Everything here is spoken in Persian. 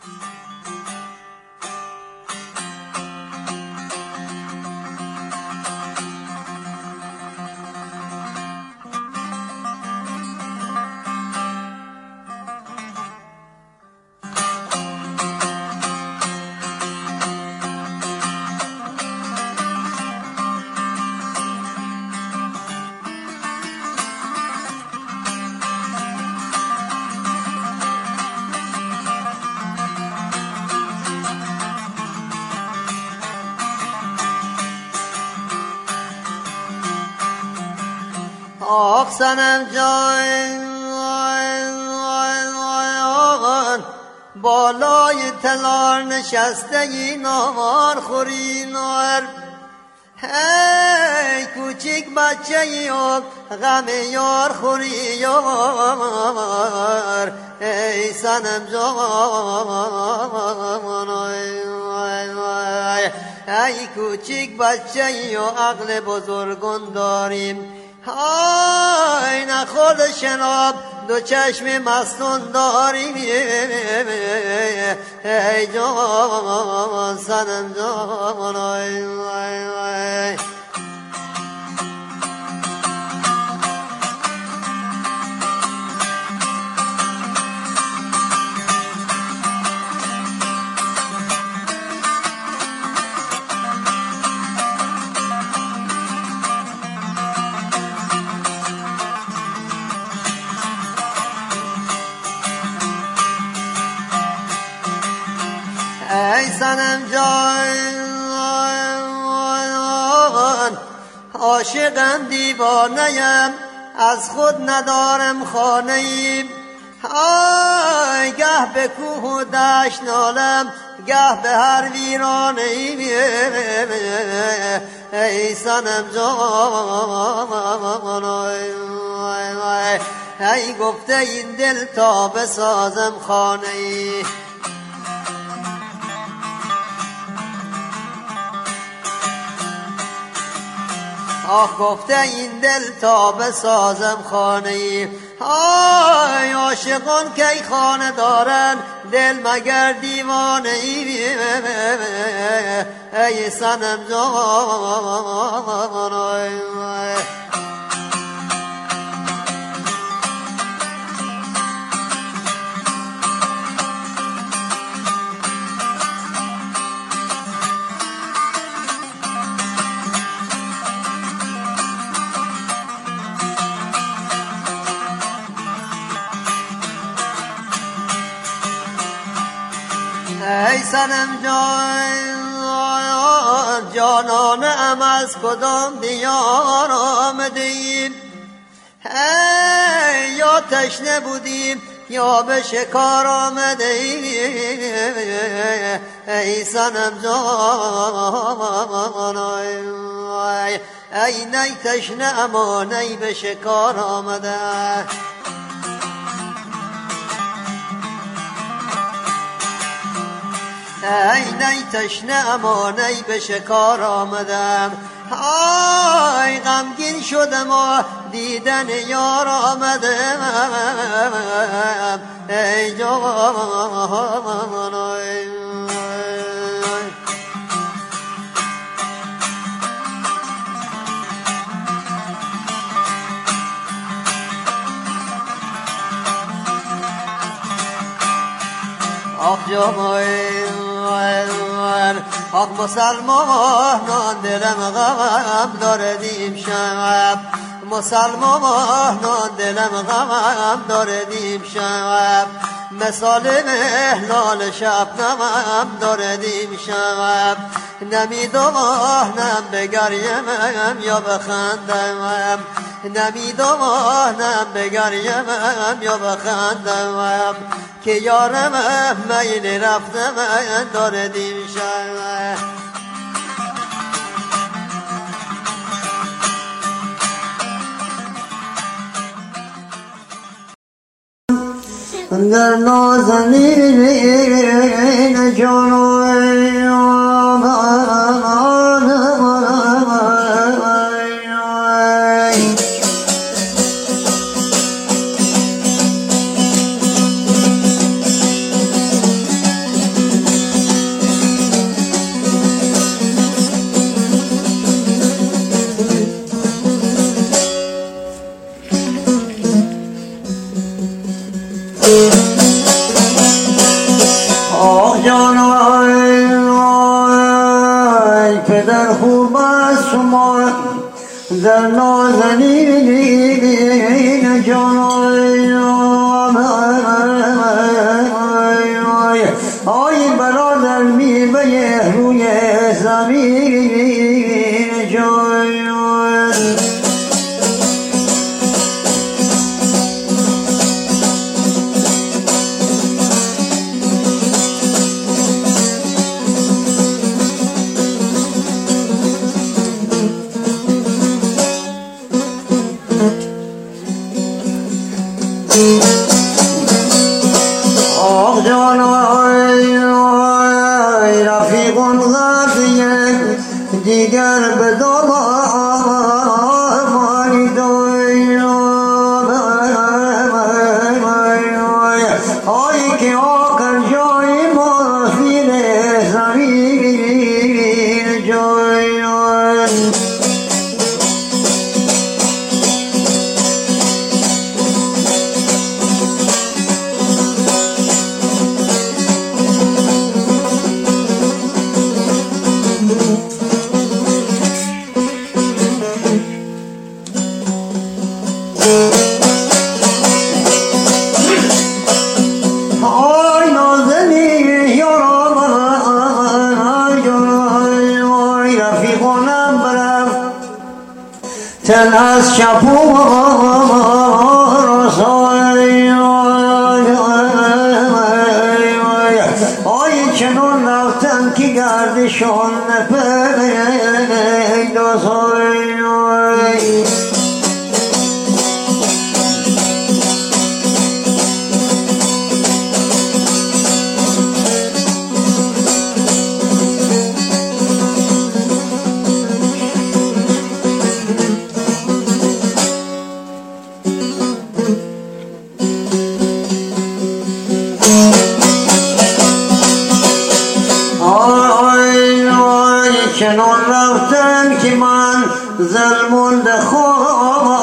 آخ صنم جان بالای تلار نشسته ای نار خوری نار هی کوچیک بچه ای و غم یار خوری یار ای صنم جان ای کوچیک بچه ای و عقل بزرگان داریم های نخورد شناب دو چشم مستون داریم ای جان صنم جان ای صنم جان عاشقم دیوانه‌ام از خود ندارم خانه‌ای ای گه به کوه و دشت نالم گه به هر ویرانه ای صنم جان ای گفته این دل تا بسازم خانه‌ای آخ گفته این دل تا بسازم خانه ای آی عاشقان کی خانه دارن دل مگر دیوانه ای ای صنم جان ای صنم جان جانانم از کدام دیار آمدیم یا تشنه بودیم یا به شکار آمده ای صنم جان ای نی تشنه اما نی به شکار آمده ای نی تشنه اما نی به شکار آمدم ای غمگین شدم و دیدن یار آمدم ای جان آخ جان آخ مسلمانان دلم غم داره دیم شب مسلمانان دلم غم داره دیم شب مثال مهلال شبنمم داره دیم شب نمیدانم بگریم یا بخندم نمیدانم بگریم یا بخندم که یارم میل رفتم داره دیم شب در نازنین جانو شما در نازنین جانم آی برادر میوه روی زمین جان آه جان رفیق غافیه دیگر به دامانی آی که آخر جای ما زیر زمین جای آی نازنی یارم رفیقانم برم تن از شپو آی چنون رفتم که گردشان پیدا چنان رفتن که من ظلمونده خواه